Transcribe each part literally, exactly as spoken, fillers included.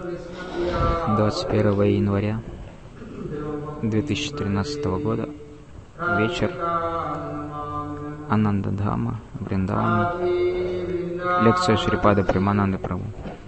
двадцать первого января две тысячи тринадцатого года, вечер, Ананда-Дхама, Вриндаван, лекция Шрипада Премананды Прабху.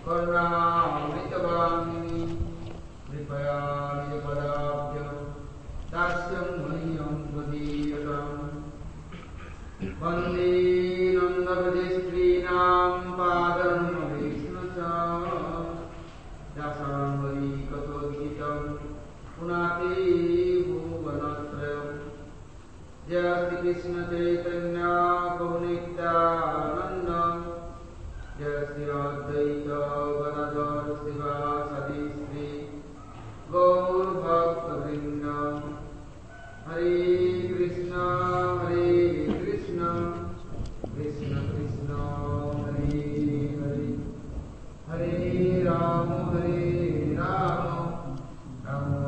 Jai Krishna Chaitanya Prabhu Nityananda Jai Shri Advaita Gadadhar Sivasadi Sri Gaur Bhakta Vrinda Hare Krishna Hare Krishna Krishna Krishna Hare Hare Hare Rama Hare Rama Rama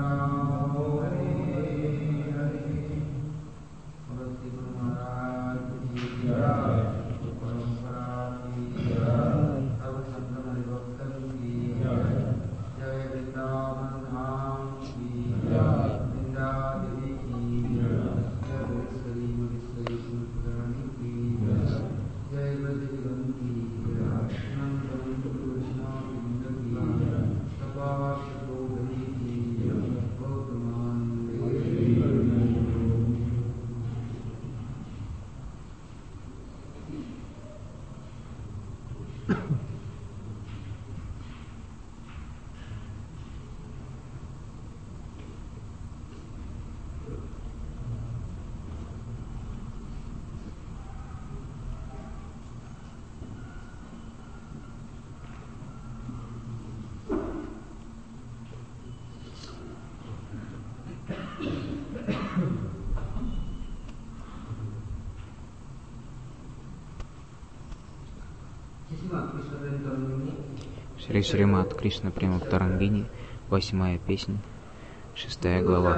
Шри Шримад Кришна Према Тарангини, восьмая песня, шестая глава.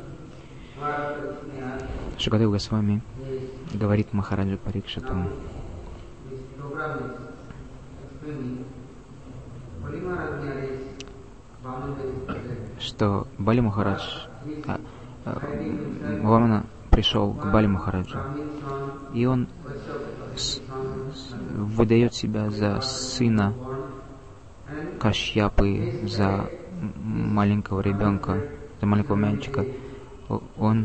Шукадев Госвами говорит Махараджа Парикшиту, что Бали Махарадж, а, а, Вамана пришел к Бали Махараджу, и он с, с, выдает себя за сына Кашьяпы, за маленького ребенка, за маленького мальчика. Он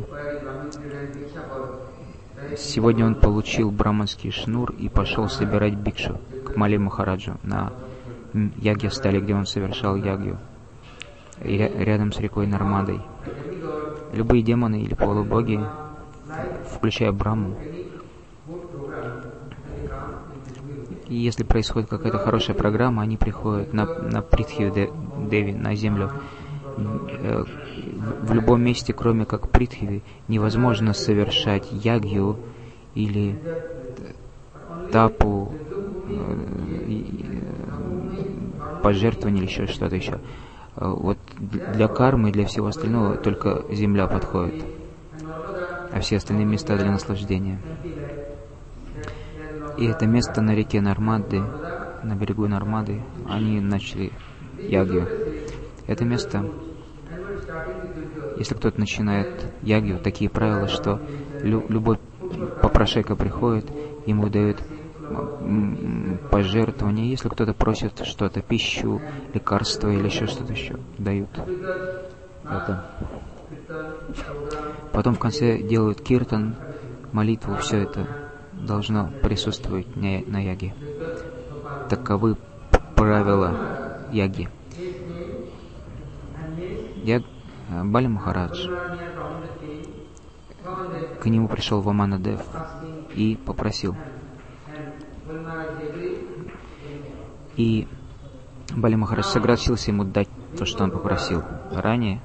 сегодня он получил браманский шнур и пошел собирать бикшу к Бали Махараджу на яге в столе, где он совершал ягью, рядом с рекой Нармадой. Любые демоны или полубоги, включая Браму, и если происходит какая-то хорошая программа, они приходят на, на Притхи Деви, на землю. В любом месте, кроме как Притхиви, невозможно совершать ягью или тапу, пожертвование или еще что-то еще. Вот для кармы и для всего остального только земля подходит, а все остальные места для наслаждения. И это место на реке Нармады, на берегу Нармады, они начали ягью. Это место, если кто-то начинает ягью, такие правила, что лю- любой попрошайка приходит, ему дают пожертвования. Если кто-то просит что-то, пищу, лекарства или еще что-то еще, дают это. Потом в конце делают киртан, молитву, все это должно присутствовать на яге. Таковы правила яги. Яг... Бали Махарадж, к нему пришел Вамана Дев и попросил. И Бали Махарадж согласился ему дать то, что он попросил. Ранее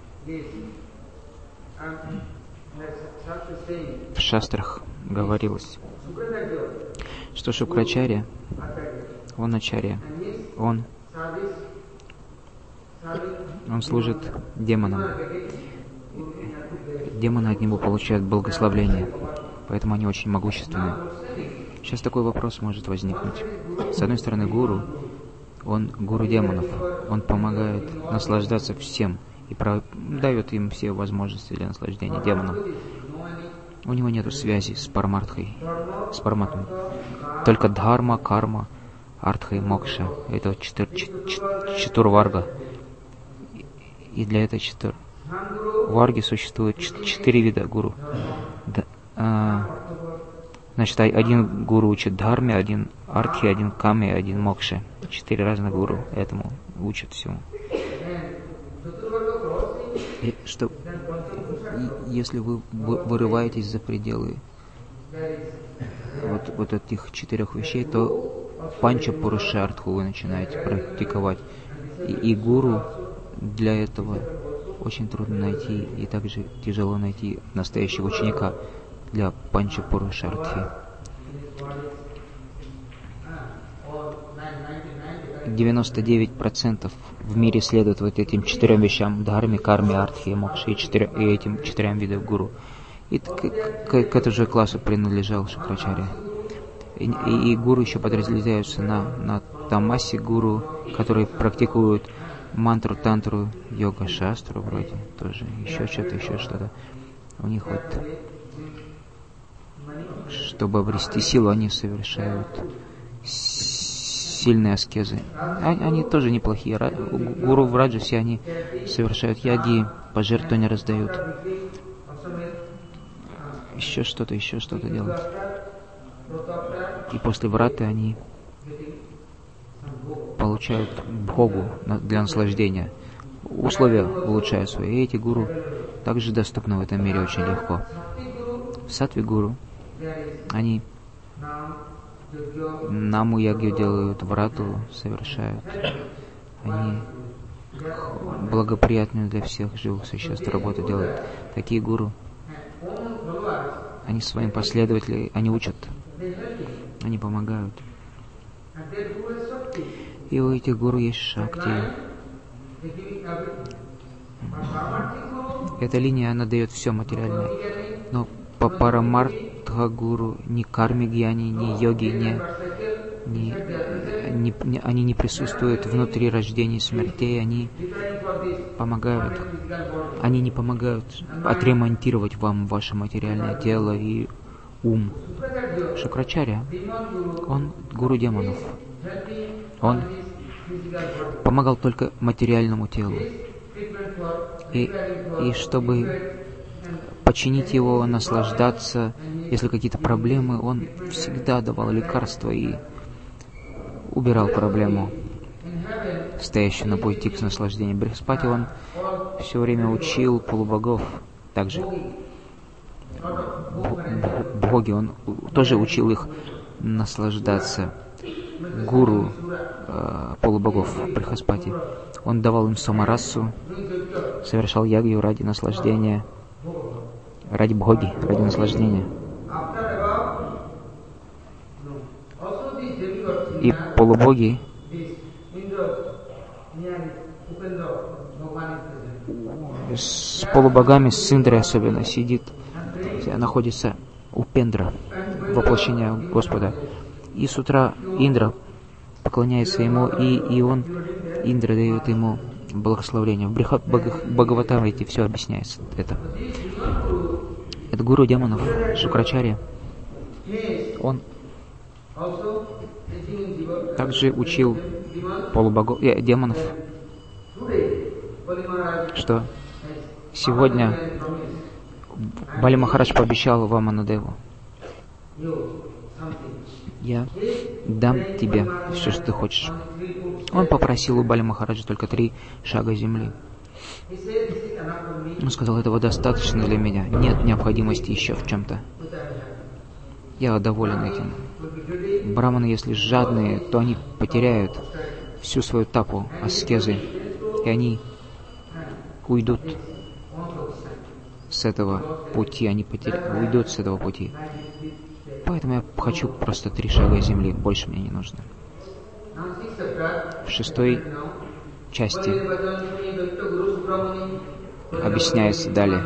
в шастрах говорилось, что Шукрачарья, он Ачарья, он, он служит демонам. Демоны от него получают благословление, поэтому они очень могущественны. Сейчас такой вопрос может возникнуть. С одной стороны, гуру, он гуру демонов, Он помогает наслаждаться всем и про... дает им все возможности для наслаждения демонам. У него нет связи с парамартхой, с параматмой. Только дхарма, карма, артха и мокша. Это четыр... четур-варга. И для этой четур... варги существует четыре вида гуру. Да, а... Значит, один гуру учит дхарме, один артхи, один каме, один мокше. Четыре разных гуру этому учат всему. И что, и если вы вырываетесь за пределы вот, вот этих четырех вещей, то панча пурушартху вы начинаете практиковать. И, и гуру для этого очень трудно найти, и также тяжело найти настоящего ученика для панча пурушартхи. девяносто девять процентов в мире следует вот этим четырем вещам: дхарме, карме, артхе и мокше, и, четыре, и этим четырем видам гуру. И к, к, к этому же классу принадлежал Шукрачарья. И, и, и гуру еще подразделяются на, на тамаси гуру, которые практикуют мантру, тантру, йога, шастру вроде, тоже еще что-то, еще что-то. У них вот, чтобы обрести силу, они совершают сильные аскезы. Они тоже неплохие. Гуру в раджасе они совершают яги, пожертвования раздают. Еще что-то, еще что-то делают. И после враты они получают бхогу для наслаждения. Условия улучшают свои. И эти гуру также доступны в этом мире очень легко. Сатви гуру, они наму ягью делают, врату совершают. Они благоприятную для всех живых существ работу делают. Такие гуру, они своим последователям, они учат, они помогают. И у этих гуру есть шакти. Эта линия, она дает все материальное. Но по парамартха гуру ни карми гьяни, ни йоги, ни, ни, ни, ни, они не присутствуют внутри рождений и смертей, они помогают. Они не помогают отремонтировать вам ваше материальное тело и ум. Шукрачарья, он гуру демонов. Он помогал только материальному телу. И, и чтобы починить его, наслаждаться, если какие-то проблемы, он всегда давал лекарства и убирал проблему, стоящую на пути к наслаждению. Брихаспати, он все время учил полубогов также. Боги, он тоже учил их наслаждаться. Гуру э, полубогов Брихаспати, он давал им самарасу, совершал ягью ради наслаждения, ради бхоги, ради наслаждения. И полубоги с полубогами, с Индрой особенно, сидит, находится Упендра, воплощение Господа. И с утра Индра поклоняется ему, и, и он, Индра дает ему благословление. В Брихат Бхагаватамрите все объясняется это. Это гуру демонов Шукрачарья. Он также учил полубогов, э, демонов, что сегодня Бали Махарадж пообещал Ваманадеву: я дам тебе все, что ты хочешь. Он попросил у Бали Махараджа только три шага земли. Он сказал: этого достаточно для меня, нет необходимости еще в чем-то. Я доволен этим. Браманы, если жадные, то они потеряют всю свою тапу, аскезы, и они уйдут с этого пути, они потеря... уйдут с этого пути. Поэтому я хочу просто три шага земли, больше мне не нужно. В шестой части объясняется далее.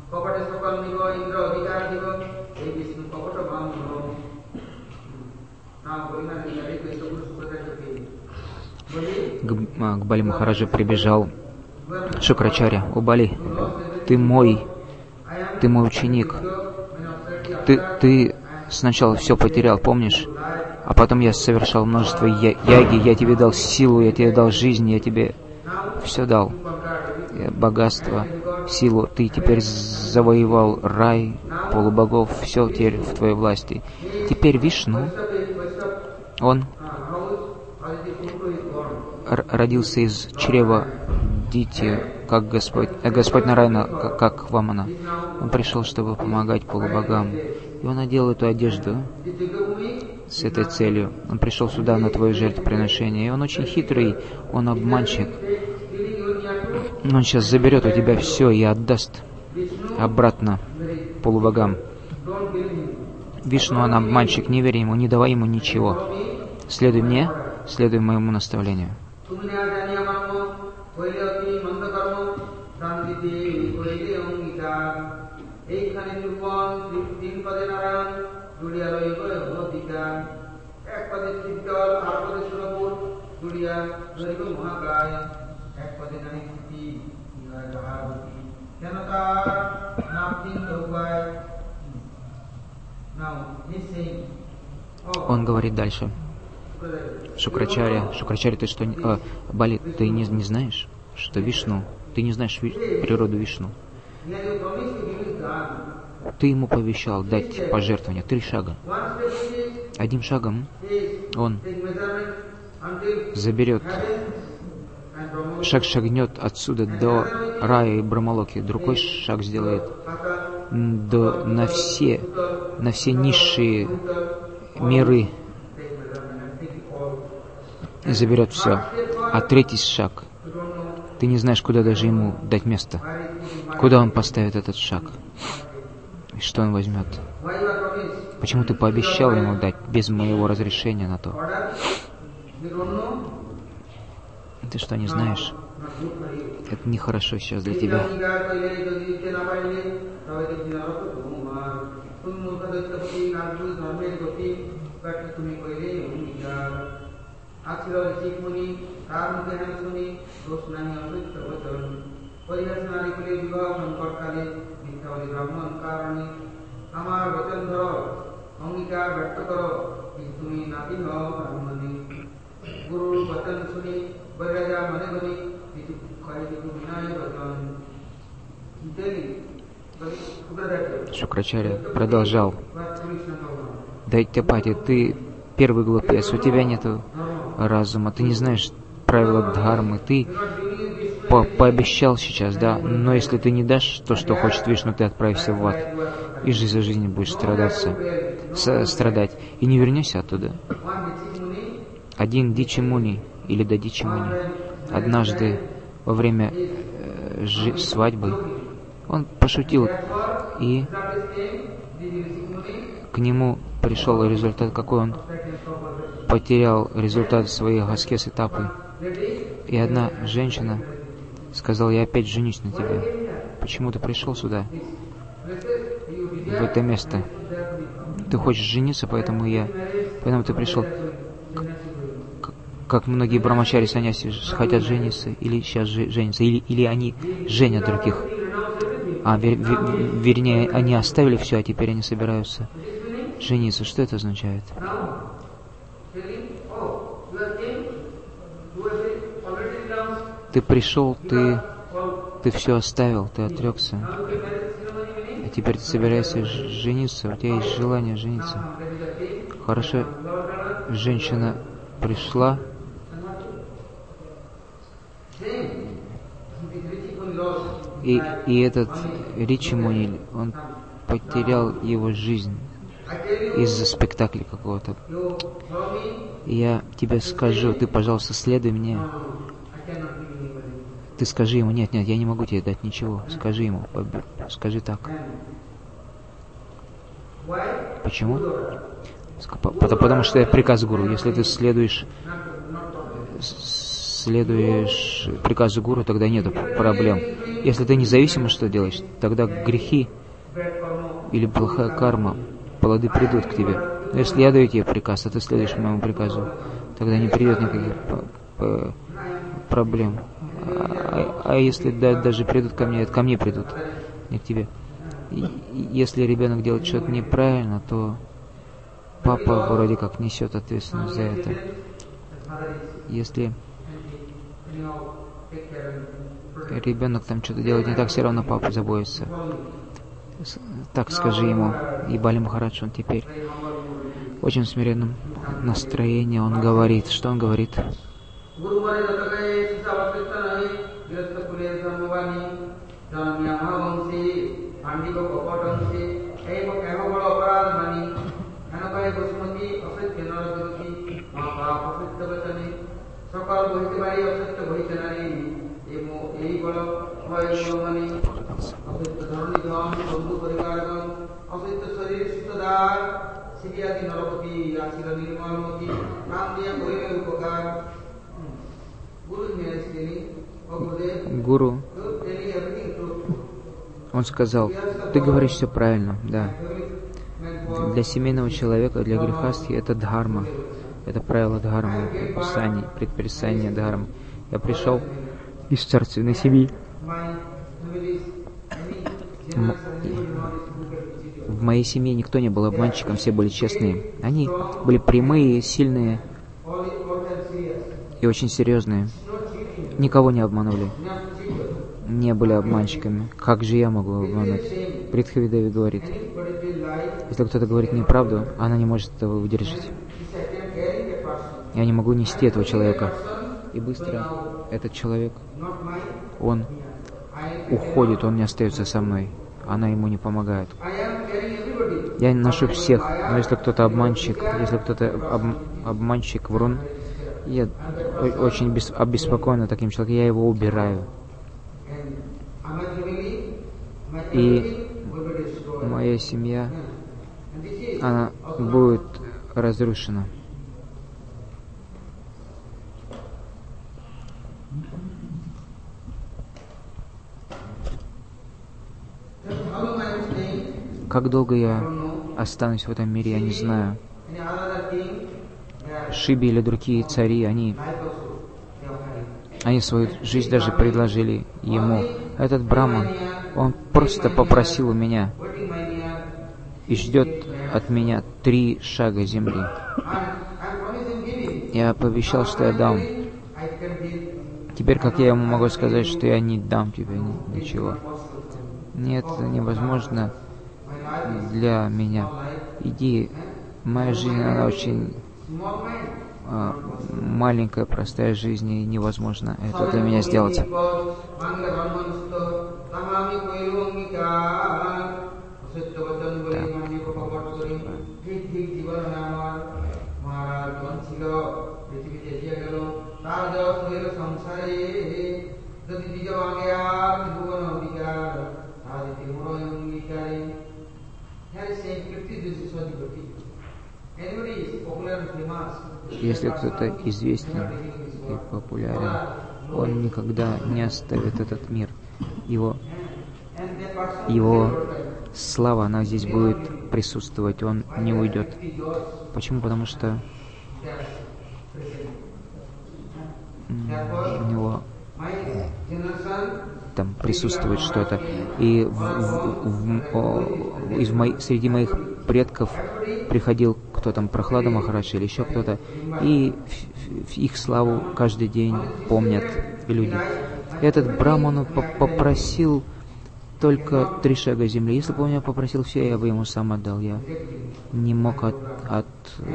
К, к Бали Махараджу прибежал Шукрачарья. О Бали, ты мой, ты мой ученик. Ты, ты сначала все потерял, помнишь? А потом я совершал множество я, яги, я тебе дал силу, я тебе дал жизнь, я тебе все дал. Богатство, силу. Ты теперь завоевал рай, полубогов, все теперь в твоей власти. Теперь Вишну, он родился из чрева Дити, как Господь, э, Господь Нарайна, как, как Вамана. Он пришел, чтобы помогать полубогам. И он одел эту одежду с этой целью. Он пришел сюда на твое жертвоприношение. И он очень хитрый, он обманщик. Он сейчас заберет у тебя все и отдаст обратно полубогам. Вишну, он обманщик, не верь ему, не давай ему ничего. Следуй мне, следуй моему наставлению. Он говорит дальше. Шукрачарья, Шукрачарья, ты что, э, Бали, ты не, не знаешь, что Вишну, ты не знаешь ви, природу Вишну. Ты ему пообещал дать пожертвование, три шага. Одним шагом он заберет, шаг шагнет отсюда до рая и Брамалоки, другой шаг сделает до, на, все, на все низшие миры и заберет все. А третий шаг, ты не знаешь, куда даже ему дать место. Куда он поставит этот шаг? И что он возьмет? Почему ты пообещал ему дать без моего разрешения на то? Ты что, не знаешь? Это нехорошо сейчас для тебя. Шукрачарья продолжал. Дайтяпати, ты первый глупец, у тебя нету разума, ты не знаешь правила дхармы, ты по пообещал сейчас, да, но если ты не дашь то, что хочет Вишну, ты отправишься в ад, и жизнь за жизнь будешь страдаться, с, страдать, и не вернешься оттуда. Один Дичимуни, или Дадичимуни, однажды во время э, жи- свадьбы, он пошутил, и к нему пришел результат, какой он потерял результат своих аскез и тапы. И одна женщина сказала: я опять женюсь на тебе. Почему ты пришел сюда, в это место? Ты хочешь жениться, поэтому я, поэтому ты пришел. К, как многие брамачари саньяси хотят жениться, или сейчас женятся, или, или они женят других. А, вер, вер, вернее, они оставили все, а теперь они собираются жениться. Что это означает? Ты пришел, ты, ты все оставил, ты отрекся. А теперь ты собираешься жениться, у тебя есть желание жениться. Хорошо, женщина пришла, и, и этот Ричимуни, он потерял его жизнь из-за спектакля какого-то. Я тебе скажу, ты, пожалуйста, следуй мне. Ты скажи ему: нет, нет, я не могу тебе дать ничего. Скажи ему, скажи так. Почему? Потому что это приказ гуру. Если ты следуешь, следуешь приказу гуру, тогда нет проблем. если ты независимо что делаешь, тогда грехи или плохая карма, плоды придут к тебе. Но если я даю тебе приказ, а ты следуешь моему приказу, тогда не придет никаких проблем. А, а если да, даже придут ко мне, это ко мне придут, не к тебе. И, если ребенок делает что-то неправильно, то папа вроде как несет ответственность за это. Если ребенок там что-то делает не так, все равно папа заботится. Так скажи ему. И Бали Махарадж, он теперь в очень смиренном настроении, он говорит. Что он говорит? Гуру, он сказал, ты говоришь все правильно, да. Для семейного человека, для грехастхи это дхарма, это правило дхармы, предписание, предписание дхармы. Я пришел из царственной семьи. В моей семье никто не был обманщиком, все были честные. Они были прямые, сильные и очень серьезные. Никого не обманули. Не были обманщиками. Как же я могу обмануть? Притхави Деви говорит, если кто-то говорит неправду, она не может этого выдержать. Я не могу нести этого человека. И быстро этот человек, он уходит, он не остается со мной. Она ему не помогает. Я ношу всех, но если кто-то обманщик, если кто-то об, обманщик, врун, я очень бес, обеспокоена таким человеком, я его убираю. И моя семья, она будет разрушена. Как долго я останусь в этом мире, я не знаю. Шиби или другие цари, они, они свою жизнь даже предложили ему. Этот браман, он просто попросил у меня и ждет от меня три шага земли. Я пообещал, что я дам. Теперь как я ему могу сказать, что я не дам тебе ничего? Нет, это невозможно для меня. Иди, моя жизнь, она очень а, маленькая, простая жизнь, и невозможно это для меня сделать. Если кто-то известен и популярен, он никогда не оставит этот мир. Его, его слава, она здесь будет присутствовать, он не уйдет. Почему? Потому что у него там присутствует что-то. И в, в, в, о, из мо... среди моих предков приходил кто там, Прохлада Махарадж или еще кто-то, и в, в их славу каждый день помнят люди. Этот браман, он попросил только три шага земли. Если бы он меня попросил все, я бы ему сам отдал. Я не мог от... от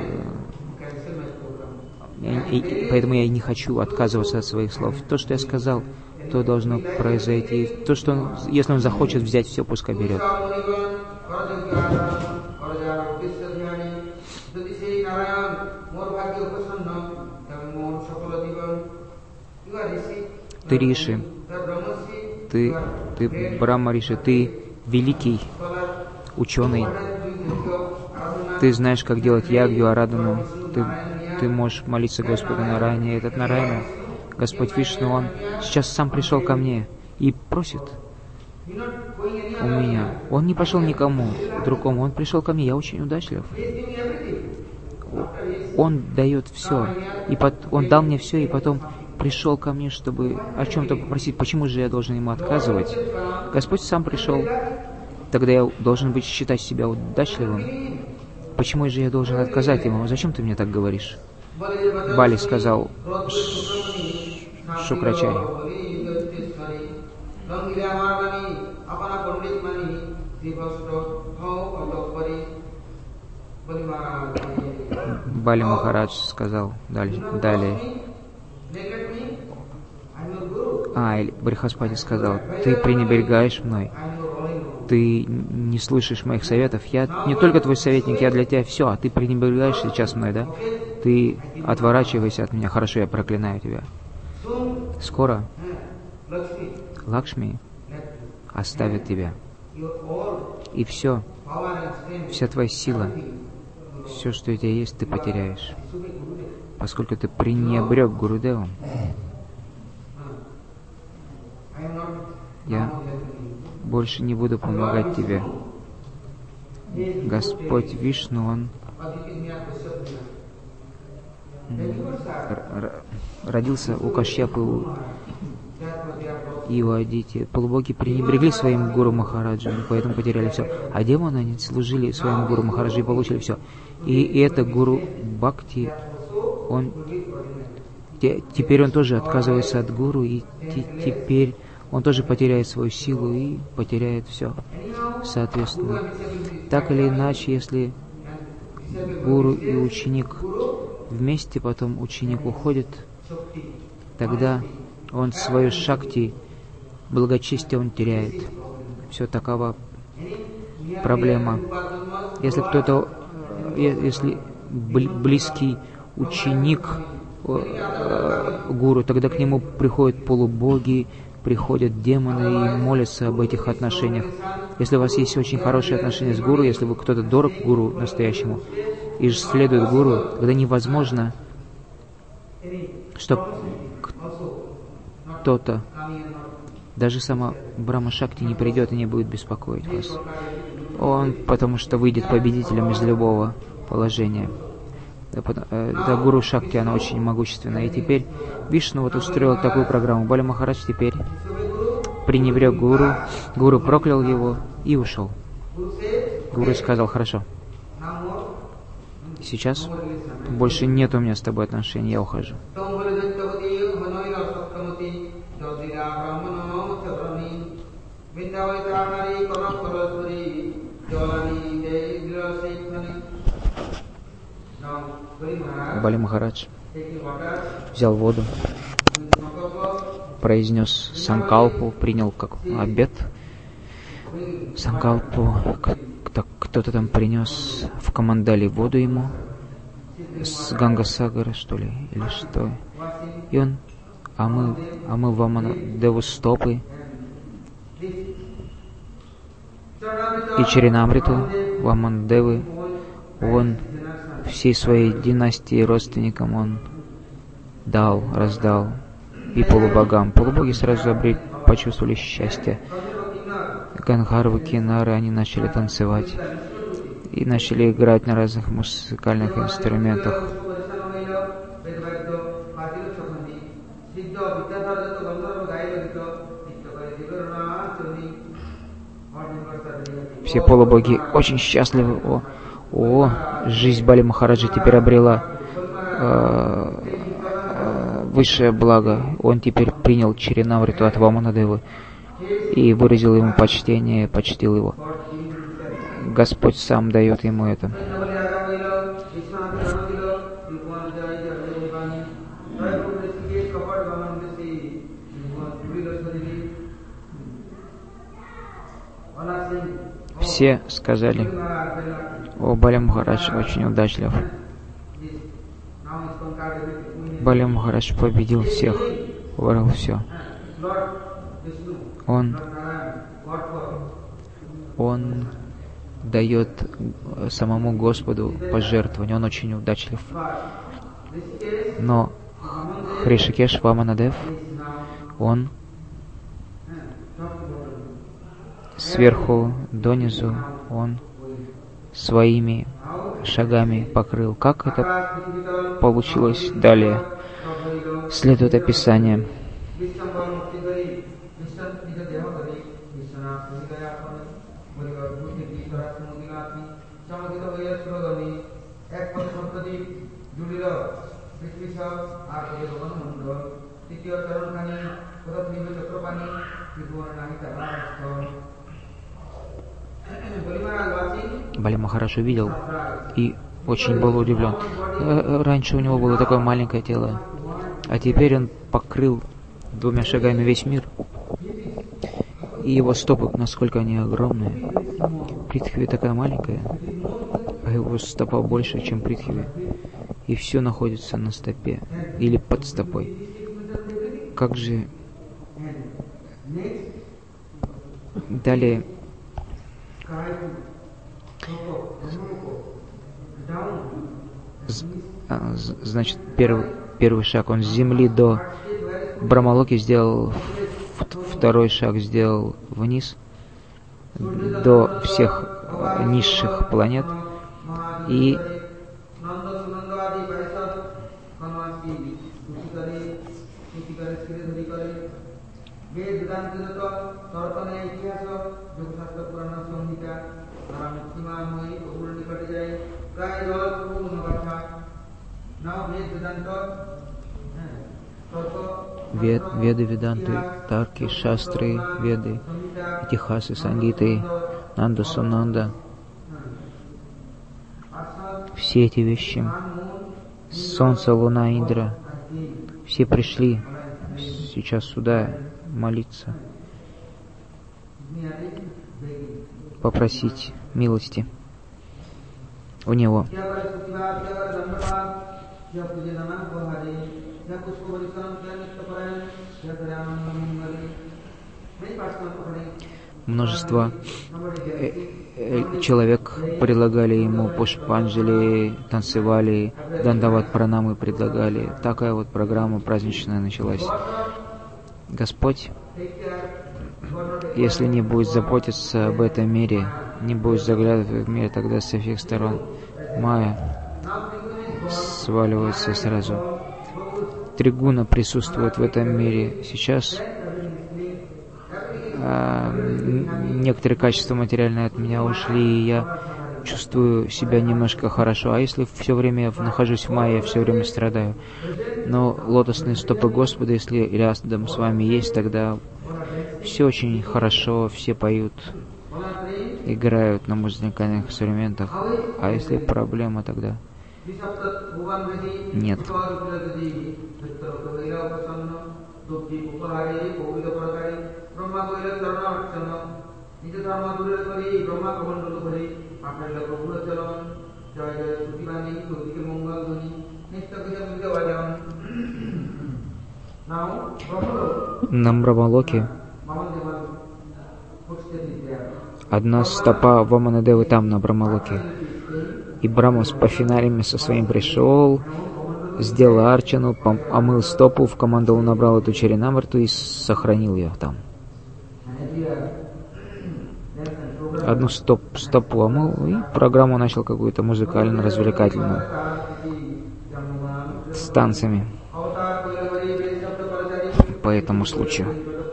я, и, поэтому я не хочу отказываться от своих слов. То, что я сказал, то должно произойти. То, что он, если он захочет взять все, пускай берет. Ты Риши, ты, ты Брахма Риши, ты великий ученый. Ты знаешь, как делать ягью, арадану. Ты, ты можешь молиться Господу Нарайне. Этот Нарайна, Господь Вишну, он сейчас сам пришел ко мне и просит у меня. Он не пошел никому другому, он пришел ко мне, я очень удачлив. Он дает все, и под... он дал мне все, и потом пришел ко мне, чтобы о чем-то попросить. Почему же я должен ему отказывать? Господь сам пришел, тогда я должен быть считать себя удачливым. Почему же я должен отказать ему? Зачем ты мне так говоришь? Бали сказал Шукрачари. Бали Махарадж сказал далее. далее. А, Брихаспати сказал, ты пренебрегаешь мной, ты не слышишь моих советов, я не только твой советник, я для тебя все, а ты пренебрегаешь сейчас мной, да? Ты отворачивайся от меня, хорошо, я проклинаю тебя. Скоро Лакшми оставит тебя, и все, вся твоя сила, все, что у тебя есть, ты потеряешь, поскольку ты пренебрег Гурудевом. Я больше не буду помогать тебе. Господь Вишну, Он родился у Кашьяпы и у Адити. Полубоги пренебрегли своим Гуру Махараджу, поэтому потеряли все. А демоны, они служили своему Гуру Махараджу и получили все. И, и это Гуру Бхакти, он те, теперь он тоже отказывается от Гуру, и те, теперь он тоже потеряет свою силу и потеряет все. Соответственно, так или иначе, если Гуру и ученик вместе, потом ученик уходит, тогда он свою шакти, благочестие он теряет. Все, такова проблема. Если кто-то, если близкий ученик Гуру, тогда к нему приходят полубоги, приходят демоны и молятся об этих отношениях. Если у вас есть очень хорошие отношения с Гуру, если вы кто-то дорог Гуру настоящему и следует Гуру, тогда невозможно, чтобы кто-то, даже сама Брахма Шакти не придет и не будет беспокоить вас. Он, потому что выйдет победителем из любого положения. Да, Гуру Шакти, она очень могущественная. И теперь Вишну вот устроил такую программу. Бали Махарадж теперь пренебрег Гуру, Гуру проклял его и ушел. Гуру сказал, хорошо, сейчас больше нет у меня с тобой отношений, я ухожу. Бали Махарадж взял воду, произнес санкалпу, принял как обет. Санкалпу кто-то там принес в Камандали воду ему с Гангасагара, что ли, или что. И он омыл, омыл Ваманадеву стопы и Чаринамриту Ваманадевы он всей своей династии родственникам он дал, раздал, и полубогам. Полубоги сразу обрели, почувствовали счастье. Гангарвы, кинары, они начали танцевать и начали играть на разных музыкальных инструментах. Все полубоги очень счастливы. О, о жизнь Бали Махараджа теперь обрела э, э, высшее благо. Он теперь принял Чаринамриту от Ваманадевы и выразил ему почтение, почтил его. Господь сам дает ему это. Все сказали, о, Бали Махарадж очень удачлив. Бали Махарадж победил всех, выбрал все. Он, он дает самому Господу пожертвование, он очень удачлив. Но Хришикеш Ваманадев, он сверху донизу он своими шагами покрыл. Как это получилось далее? Следует описание. Бали Махарадж увидел и очень был удивлен. Раньше у него было такое маленькое тело, а теперь он покрыл двумя шагами весь мир. И его стопы, насколько они огромные. Притхви такая маленькая, а его стопа больше, чем Притхви. И все находится на стопе или под стопой. Как же... Далее... Значит, первый, первый шаг он с земли до Брамалоки сделал, второй шаг сделал вниз до всех низших планет и Вед, Веды, Веданты, Тарки, Шастры, Веды, Итихасы, Сангиты, Нанда, Сунанда. Все эти вещи, Солнце, Луна, Индра, все пришли сейчас сюда молиться, попросить милости у Него. Множество э, э, человек предлагали ему пушпанджали, танцевали, дандават пранамы предлагали. Такая вот программа праздничная началась. Господь, если не будет заботиться об этом мире, не будет заглядывать в мир, тогда со всех сторон майя сваливается сразу. Тригуна присутствует в этом мире. Сейчас э, некоторые качества материальные от меня ушли, и я чувствую себя немножко хорошо. А если все время я нахожусь в майе, я все время страдаю. Но лотосные стопы Господа, если рядом с вами есть, тогда все очень хорошо, все поют, играют на музыкальных инструментах. А если проблема, тогда нет. На Брамалоке одна стопа Ваманадевы там, на Брамалоке. И Брахма с пафинариями со своим пришел, сделал арчану, омыл стопу, в командовал, набрал эту черенамрту и сохранил ее там. Одну стоп, стопу омыл, и программу начал какую-то музыкально-развлекательную с танцами по этому случаю.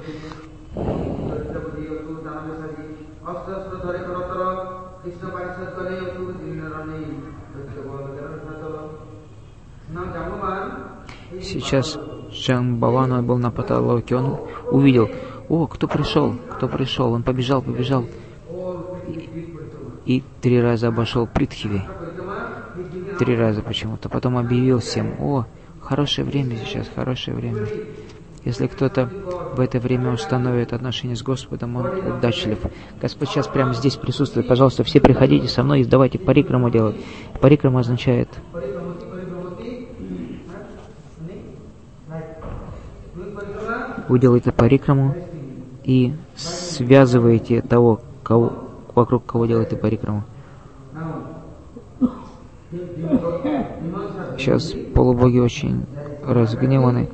Сейчас Джамбаван был на потолке, он увидел, о, кто пришел, кто пришел, он побежал, побежал, и, и три раза обошел Притхви, три раза почему-то, потом объявил всем, о, хорошее время сейчас, хорошее время. Если кто-то в это время установит отношения с Господом, он удачлив. Господь сейчас прямо здесь присутствует, пожалуйста, все приходите со мной и давайте парикраму делать. Парикрама означает... Вы делаете парикраму и связываете того, кого, вокруг кого делаете парикраму. Сейчас полубоги очень разгневаны.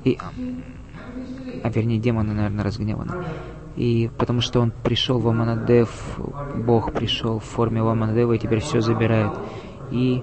И, а вернее, демоны, наверное, разгневаны. И потому что он пришел в Ваманадев, Бог пришел в форме Ваманадева и теперь все забирает. И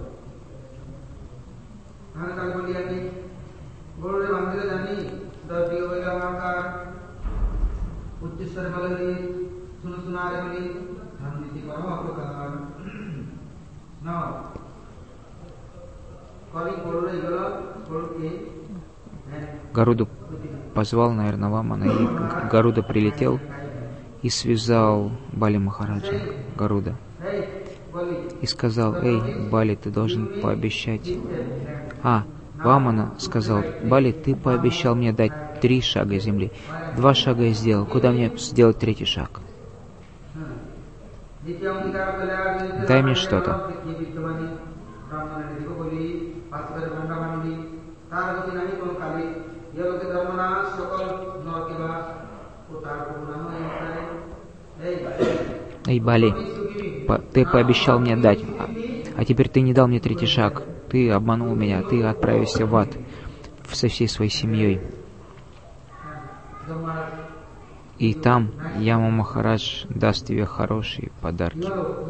Гаруду позвал, наверное, Вамана, и Гаруда прилетел и связал Бали Махараджа, Гаруда, и сказал: «Эй, Бали, ты должен пообещать». А, Вамана сказал: «Бали, ты пообещал мне дать три шага земли. Два шага я сделал. Куда мне сделать третий шаг? Дай мне что-то». «Эй, Бали, по, ты пообещал мне дать, а, а теперь ты не дал мне третий шаг. Ты обманул меня, ты отправишься в ад со всей своей семьей. И там Яма Махарадж даст тебе хорошие подарки.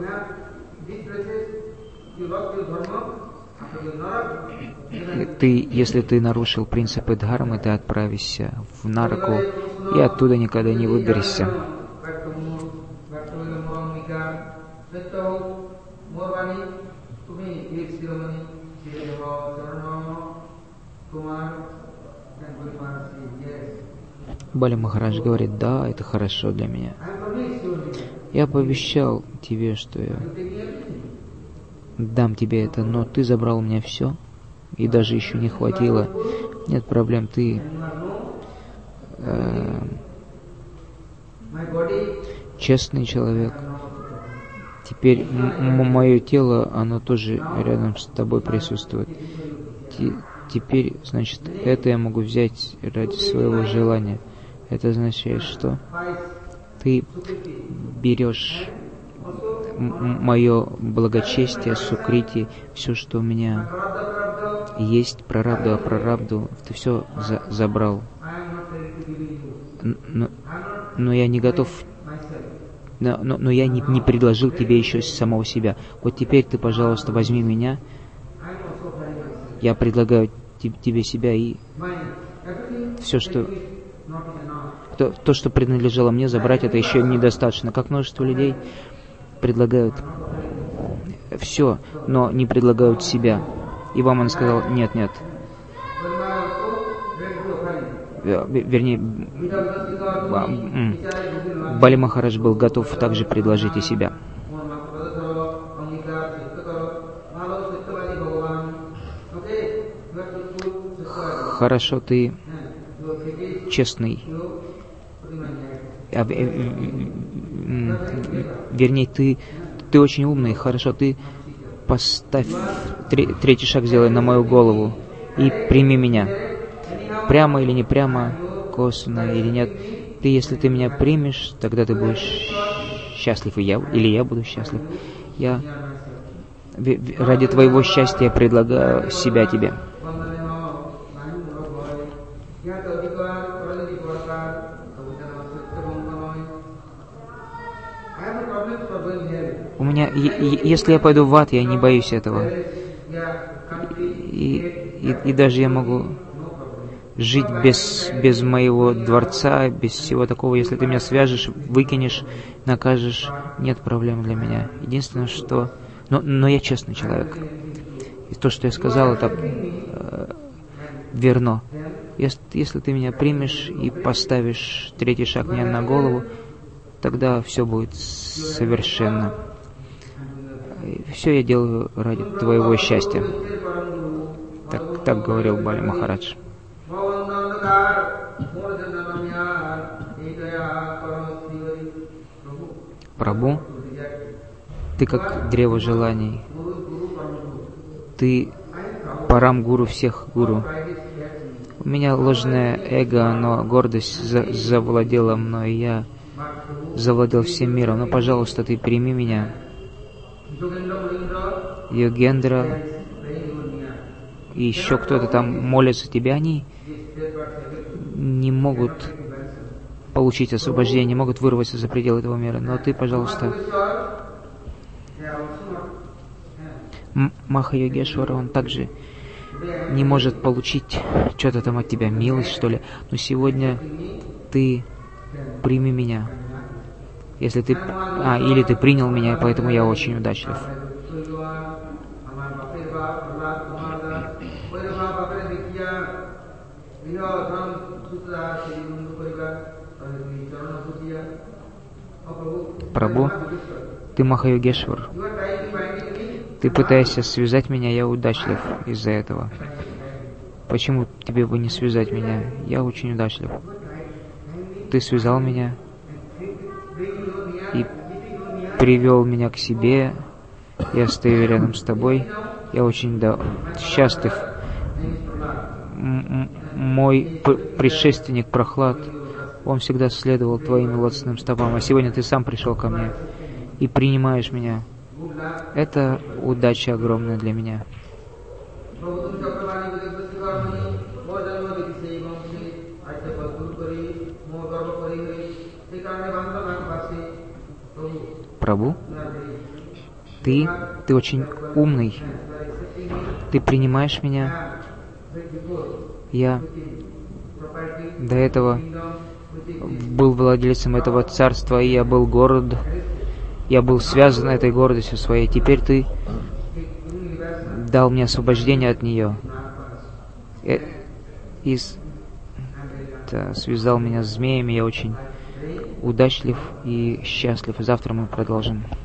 Ты, если ты нарушил принципы дхармы, ты отправишься в Нараку и оттуда никогда не выберешься». Бали Махарадж говорит: «Да, это хорошо для меня. Я пообещал тебе, что я дам тебе это, но ты забрал у меня все, и даже еще не хватило. Нет проблем, ты э, честный человек. Теперь мое тело, оно тоже рядом с тобой присутствует. Т теперь, значит, это я могу взять ради своего желания. Это означает, что ты берешь мое благочестие, сукрити, все, что у меня есть, прарабду, а прарабду, ты все за забрал. Но, но я не готов, но, но, но я не, не предложил тебе еще самого себя. Вот теперь ты, пожалуйста, возьми меня. Я предлагаю тебе себя, и все, что то, то, что принадлежало мне, забрать, это еще недостаточно. Как множество людей предлагают все, но не предлагают себя. И Вамана сказал: нет, нет. Вернее, Бали Махарадж был готов также предложить и себя. Хорошо, ты честный. А, вернее, ты, ты очень умный. Хорошо, ты поставь тре, третий шаг, сделай на мою голову и прими меня. Прямо или не прямо, косвенно или нет. Ты, если ты меня примешь, тогда ты будешь счастлив, и я, или я буду счастлив. Я ради твоего счастья предлагаю себя тебе. У меня, если я пойду в ад, я не боюсь этого. И, и, и даже я могу жить без, без моего дворца, без всего такого. Если ты меня свяжешь, выкинешь, накажешь, нет проблем для меня. Единственное, что... Но, но я честный человек. И то, что я сказал, это э, верно. Если, если ты меня примешь и поставишь третий шаг мне на голову, тогда все будет совершенно. Все я делаю ради твоего счастья. Так, так говорил Бали Махарадж. Прабху, ты как древо желаний. Ты парам гуру всех гуру. У меня ложное эго, но гордость за завладела мной, я завладел всем миром. Но, пожалуйста, ты прими меня. Йогендра и еще кто-то там молится тебе, они не могут получить освобождение, не могут вырваться за пределы этого мира. Но ты, пожалуйста, Маха-йогешвара, он также не может получить что-то там от тебя, милость, что ли. Но сегодня ты прими меня. Если ты... А, или ты принял меня, поэтому я очень удачлив. Прабху, ты Маха-йогешвар. Ты пытаешься связать меня, я удачлив из-за этого. Почему тебе бы не связать меня? Я очень удачлив. Ты связал меня и привел меня к себе. Я стою рядом с тобой. Я очень да, счастлив. М- мой предшественник Прохлад, он всегда следовал твоим лотосным стопам, а сегодня ты сам пришел ко мне и принимаешь меня. Это удача огромная для меня. Прабху, ты, ты очень умный. Ты принимаешь меня. Я до этого был владельцем этого царства, и я был горд. Я был связан этой гордостью своей. Теперь ты дал мне освобождение от нее. И, и да, связал меня с змеями. Я очень удачлив и счастлив. Завтра мы продолжим.